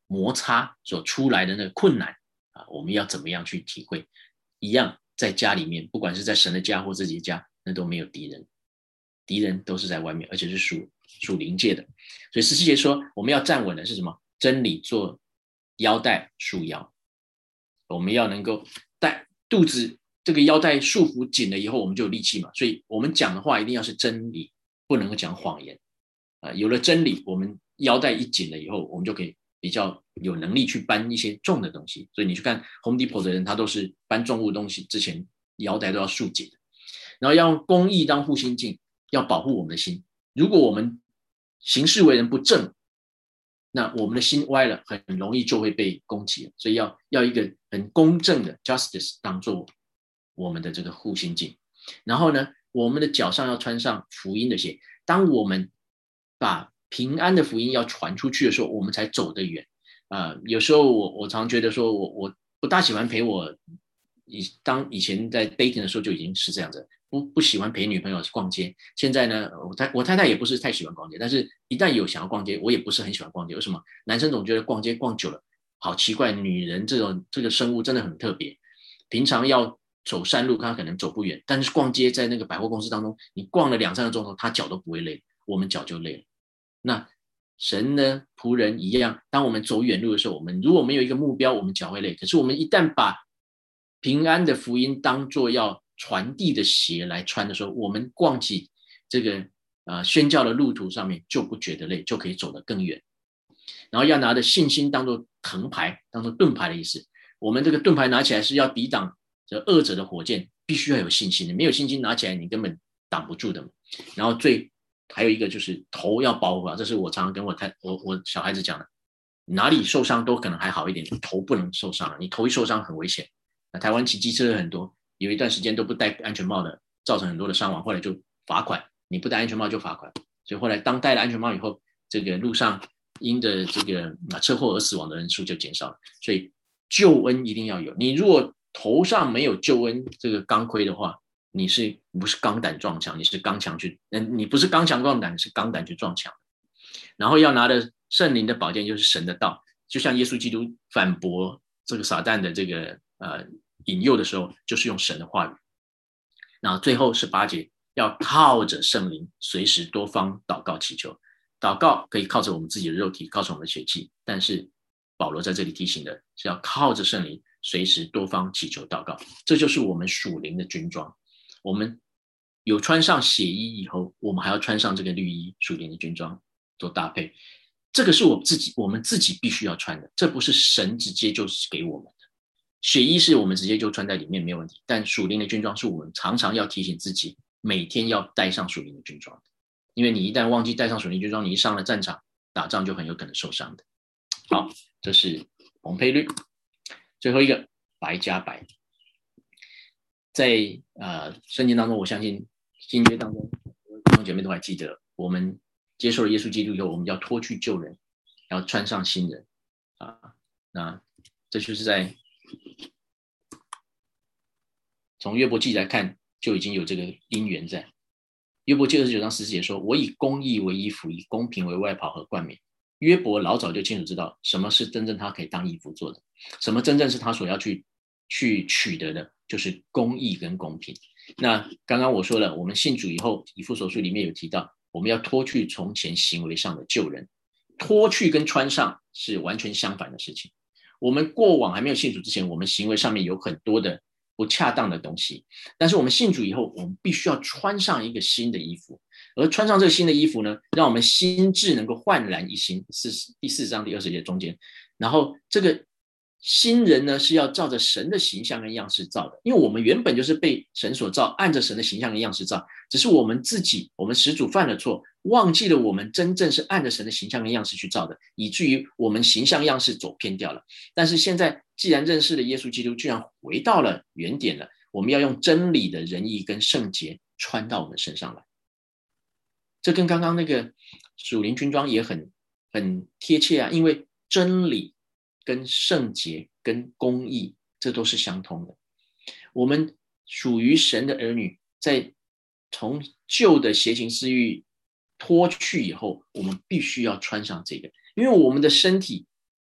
摩擦所出来的那个困难我们要怎么样去体会？一样在家里面，不管是在神的家或自己的家，那都没有敌人，敌人都是在外面，而且是属灵界的。所以17节说，我们要站稳的是什么？真理做腰带束腰，我们要能够带肚子这个腰带束缚紧了以后，我们就有力气嘛。所以我们讲的话一定要是真理，不能够讲谎言。有了真理，我们腰带一紧了以后，我们就可以比较有能力去搬一些重的东西。所以你去看 Home Depot 的人，他都是搬重物东西之前腰带都要束紧的。然后要用公义当护心镜，要保护我们的心。如果我们行事为人不正，那我们的心歪了，很容易就会被攻击了。所以要一个很公正的 justice 当做我们的这个护心镜。然后呢，我们的脚上要穿上福音的鞋。当我们把平安的福音要传出去的时候，我们才走得远。有时候我常觉得说我不大喜欢陪我以前在 dating 的时候就已经是这样子，不喜欢陪女朋友逛街。现在呢，我太太也不是太喜欢逛街，但是一旦有想要逛街，我也不是很喜欢逛街。为什么？男生总觉得逛街逛久了好奇怪，女人这个生物真的很特别。平常要走山路，她可能走不远，但是逛街在那个百货公司当中，你逛了2-3个钟头，她脚都不会累，我们脚就累了。那神呢，仆人一样，当我们走远路的时候，我们如果没有一个目标，我们脚会累。可是我们一旦把平安的福音当作要传递的鞋来穿的时候，我们逛起这个宣教的路途上面就不觉得累，就可以走得更远。然后要拿着信心当作藤牌，当作盾牌的意思。我们这个盾牌拿起来是要抵挡这恶者的火箭，必须要有信心的，没有信心拿起来你根本挡不住的。然后还有一个就是头要保护好，这是我常常跟我小孩子讲的，哪里受伤都可能还好一点，头不能受伤，你头一受伤很危险。台湾骑机车的很多，有一段时间都不戴安全帽的，造成很多的伤亡，后来就罚款，你不戴安全帽就罚款。所以后来当戴了安全帽以后，这个路上因的这个车祸而死亡的人数就减少了。所以救恩一定要有，你如果头上没有救恩这个钢盔的话，你不是钢胆撞墙，你是刚强去，你不是刚强撞胆，你是钢胆去撞墙。然后要拿的圣灵的宝剑就是神的道，就像耶稣基督反驳这个撒旦的这个引诱的时候，就是用神的话语。然后最后18节，要靠着圣灵，随时多方祷告祈求。祷告可以靠着我们自己的肉体，靠着我们的血气，但是保罗在这里提醒的是要靠着圣灵，随时多方祈求祷告。这就是我们属灵的军装。我们有穿上血衣以后，我们还要穿上这个绿衣，属灵的军装做搭配。这个是我们自己必须要穿的，这不是神直接就是给我们的。血衣是我们直接就穿在里面没有问题，但属灵的军装是我们常常要提醒自己，每天要带上属灵的军装的。因为你一旦忘记带上属灵军装，你一上了战场打仗就很有可能受伤的。好，这是红配绿。最后一个白加白，在圣经当中，我相信新约当中弟兄姐妹都还记得，我们接受了耶稣基督以后，我们要脱去旧人，要穿上新人那这就是在从约伯记来看，就已经有这个因缘在。约伯记29章14节说：“我以公义为衣服，以公平为外袍和冠冕。”约伯老早就清楚知道什么是真正他可以当衣服做的，什么真正是他所要去取得的，就是公义跟公平。那刚刚我说了，我们信主以后，以弗所书里面有提到，我们要脱去从前行为上的旧人。脱去跟穿上是完全相反的事情。我们过往还没有信主之前，我们行为上面有很多的不恰当的东西，但是我们信主以后，我们必须要穿上一个新的衣服，而穿上这个新的衣服呢，让我们心智能够焕然一新。第4章第20节中间，然后这个新人呢是要照着神的形象跟样式造的，因为我们原本就是被神所造，按着神的形象跟样式造，只是我们始祖犯了错，忘记了我们真正是按着神的形象跟样式去造的，以至于我们形象样式走偏掉了。但是现在既然认识了耶稣基督，居然回到了原点了，我们要用真理的仁义跟圣洁穿到我们身上来。这跟刚刚那个属灵军装也很贴切啊，因为真理跟圣洁跟公义这都是相通的。我们属于神的儿女，在从旧的邪情私欲脱去以后，我们必须要穿上这个，因为我们的身体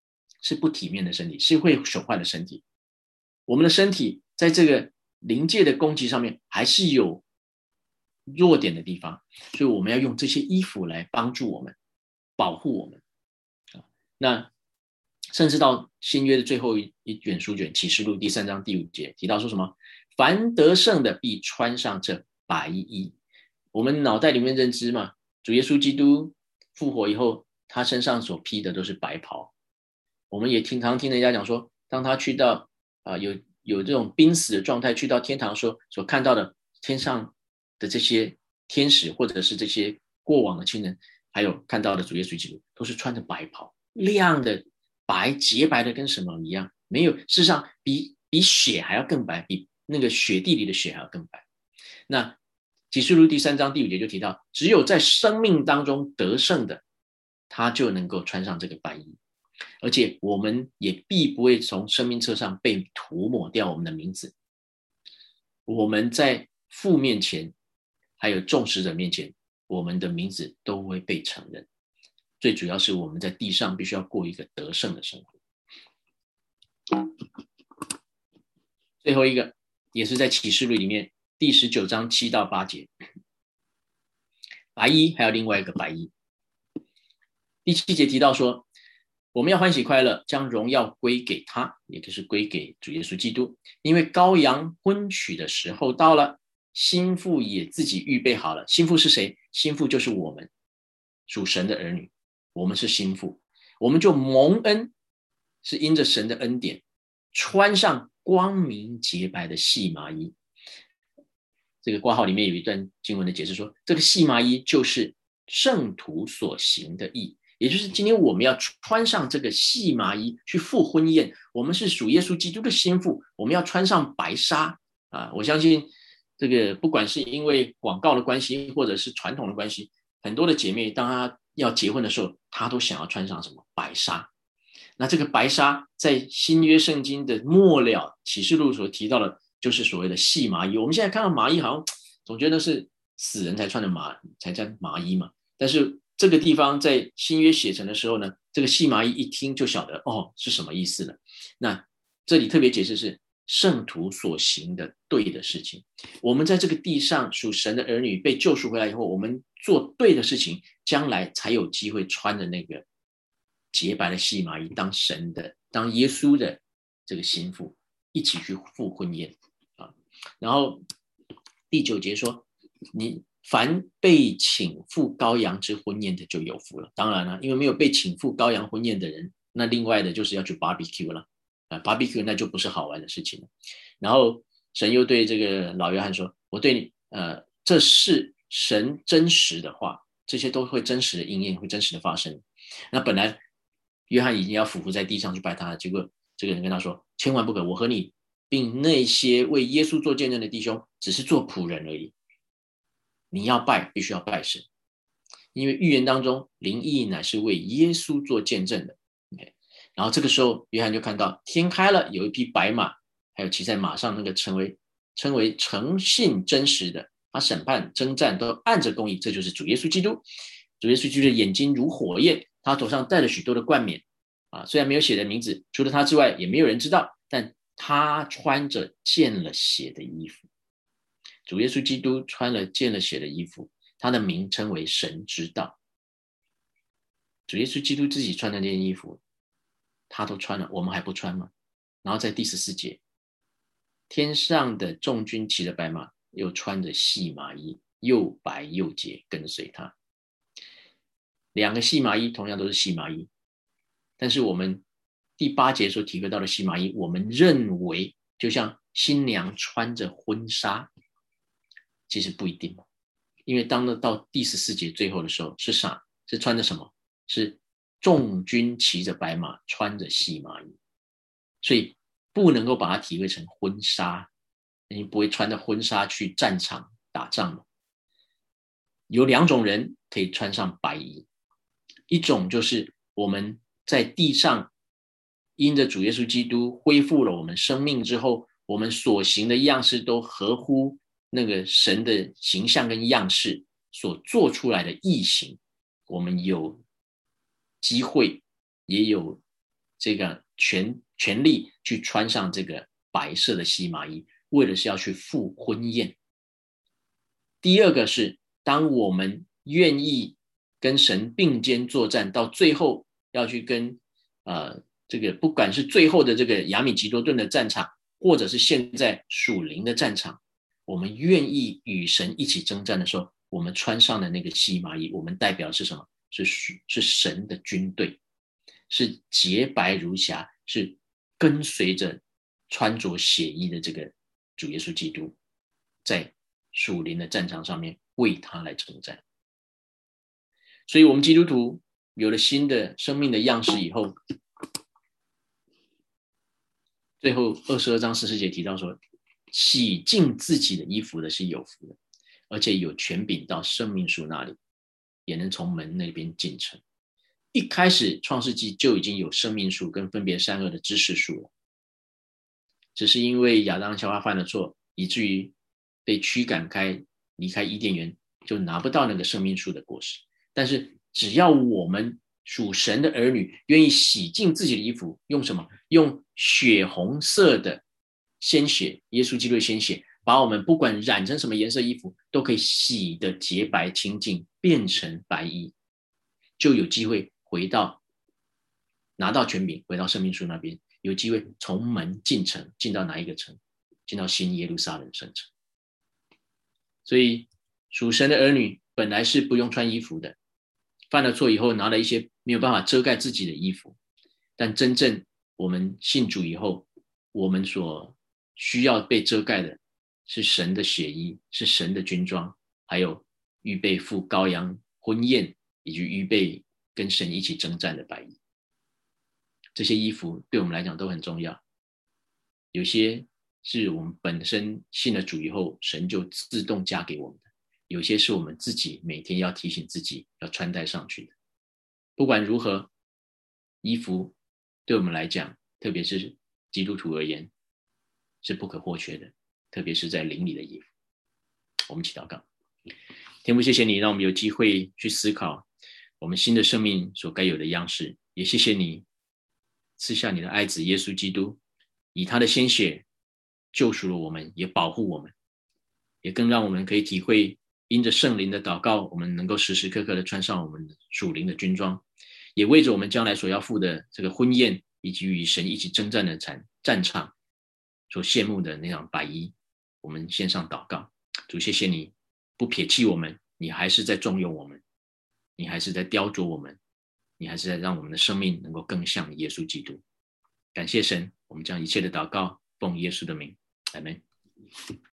是不体面的身体，是会损坏的身体。我们的身体在这个灵界的攻击上面还是有弱点的地方，所以我们要用这些衣服来帮助我们，保护我们。那甚至到新约的最后一卷书卷启示录第3章第5节提到说什么？凡得胜的必穿上这白衣。我们脑袋里面认知嘛，主耶稣基督复活以后，他身上所披的都是白袍。我们也常听人家讲说，当他去到有这种濒死的状态，去到天堂所看到的天上的这些天使，或者是这些过往的亲人，还有看到的主耶稣基督，都是穿着白袍，亮的白，洁白的跟什么一样，没有，事实上比血还要更白，比那个雪地里的血还要更白。那启示录第3章第5节就提到，只有在生命当中得胜的，他就能够穿上这个白衣，而且我们也必不会从生命册上被涂抹掉我们的名字。我们在父面前还有众使者面前，我们的名字都会被承认。最主要是我们在地上必须要过一个得胜的生活。最后一个也是在启示录里面第19章7到8节，白衣还有另外一个白衣。第7节提到说，我们要欢喜快乐，将荣耀归给他，也就是归给主耶稣基督，因为羔羊婚娶的时候到了，新妇也自己预备好了。新妇是谁？新妇就是我们，属神的儿女，我们是新妇，我们就蒙恩，是因着神的恩典，穿上光明洁白的细麻衣。这个括号里面有一段经文的解释说，这个细麻衣就是圣徒所行的义，也就是今天我们要穿上这个细麻衣去赴婚宴，我们是属耶稣基督的新妇，我们要穿上白纱啊！我相信这个不管是因为广告的关系，或者是传统的关系，很多的姐妹当她要结婚的时候，她都想要穿上什么白纱。那这个白纱在新约圣经的末了启示录所提到的，就是所谓的细麻衣。我们现在看到麻衣好像总觉得是死人才穿的才叫麻衣嘛，但是这个地方在新约写成的时候呢，这个细麻衣一听就晓得是什么意思了。那这里特别解释是圣徒所行的对的事情。我们在这个地上属神的儿女被救赎回来以后，我们做对的事情，将来才有机会穿的那个洁白的细麻衣，当耶稣的这个心腹，一起去赴婚宴啊。然后第9节说，你凡被请赴羔羊之婚宴的就有福了。当然了，因为没有被请赴羔羊婚宴的人，那另外的就是要去 barbecue 了barbecue 那就不是好玩的事情了。然后神又对这个老约翰说，我对你这是神真实的话，这些都会真实的应验，会真实的发生。那本来约翰已经要俯伏在地上去拜他了，结果这个人跟他说，千万不可，我和你并那些为耶稣做见证的弟兄只是做仆人而已，你要拜必须要拜神，因为预言当中灵意乃是为耶稣做见证的。然后这个时候约翰就看到天开了，有一匹白马，还有骑在马上那个称为诚信真实的，他审判征战都按着公义，这就是主耶稣基督。主耶稣基督的眼睛如火焰，他头上戴了许多的冠冕虽然没有写的名字，除了他之外也没有人知道，但他穿着见了血的衣服。主耶稣基督穿了见了血的衣服，他的名称为神之道。主耶稣基督自己穿的那件衣服他都穿了，我们还不穿吗？然后在第14节，天上的众军骑着白马，又穿着细麻衣，又白又洁，跟随他。2个细麻衣同样都是细麻衣，但是我们第8节所提到的细麻衣，我们认为就像新娘穿着婚纱，其实不一定，因为当到第14节最后的时候是穿着什么？是众军骑着白马，穿着细麻衣，所以不能够把它体会成婚纱，你不会穿着婚纱去战场打仗嘛。有2种人可以穿上白衣，一种就是我们在地上因着主耶稣基督恢复了我们生命之后，我们所行的样式都合乎那个神的形象跟样式所做出来的义行，我们有机会也有这个权力去穿上这个白色的细麻衣，为的是要去赴婚宴。第二个是，当我们愿意跟神并肩作战，到最后要去跟这个不管是最后的这个亚米吉多顿的战场，或者是现在属灵的战场，我们愿意与神一起征战的时候，我们穿上的那个细麻衣，我们代表的是什么？是神的军队，是洁白如霞，是跟随着穿着血衣的这个主耶稣基督，在属灵的战场上面为他来征战。所以我们基督徒有了新的生命的样式以后，最后22章14节提到说，洗净自己的衣服的是有福的，而且有权柄到生命树那里，也能从门那边进城。一开始创世纪就已经有生命树跟分别善恶的知识树了，只是因为亚当夏娃犯了错，以至于被驱赶开，离开伊甸园，就拿不到那个生命树的果实。但是只要我们属神的儿女愿意洗净自己的衣服，用什么？用血红色的鲜血，耶稣基督的鲜血，把我们不管染成什么颜色衣服都可以洗得洁白清净，变成白衣，就有机会回到拿到权柄，回到生命树那边，有机会从门进城。进到哪一个城？进到新耶路撒冷圣城。所以属神的儿女本来是不用穿衣服的，犯了错以后拿了一些没有办法遮盖自己的衣服，但真正我们信主以后，我们所需要被遮盖的是神的血衣，是神的军装，还有预备赴羔羊婚宴，以及预备跟神一起征战的白衣。这些衣服对我们来讲都很重要，有些是我们本身信了主以后，神就自动加给我们的，有些是我们自己每天要提醒自己要穿戴上去的。不管如何，衣服对我们来讲，特别是基督徒而言，是不可或缺的，特别是在灵里的衣服。我们一起祷告。天父，谢谢你让我们有机会去思考我们新的生命所该有的样式，也谢谢你赐下你的爱子耶稣基督，以他的鲜血救赎了我们，也保护我们，也更让我们可以体会因着圣灵的祷告，我们能够时时刻刻的穿上我们属灵的军装，也为着我们将来所要赴的这个婚宴，以及与神一起征战的战场所羡慕的那场白衣，我们献上祷告。主，谢谢你不撇弃我们，你还是在重用我们，你还是在雕琢我们，你还是在让我们的生命能够更像耶稣基督。感谢神，我们将一切的祷告奉耶稣的名，阿们。